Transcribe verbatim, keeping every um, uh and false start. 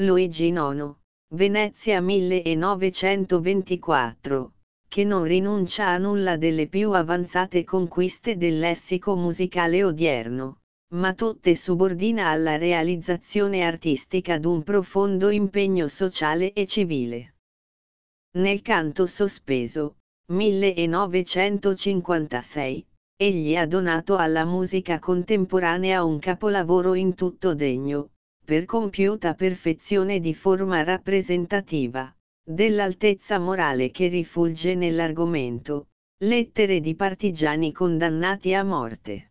Luigi nono. Venezia millenovecentoventiquattro, che non rinuncia a nulla delle più avanzate conquiste del lessico musicale odierno, ma tutte subordina alla realizzazione artistica d'un profondo impegno sociale e civile. Nel canto sospeso, millenovecentocinquantasei, egli ha donato alla musica contemporanea un capolavoro in tutto degno, per compiuta perfezione di forma rappresentativa, dell'altezza morale che rifulge nell'argomento, lettere di partigiani condannati a morte.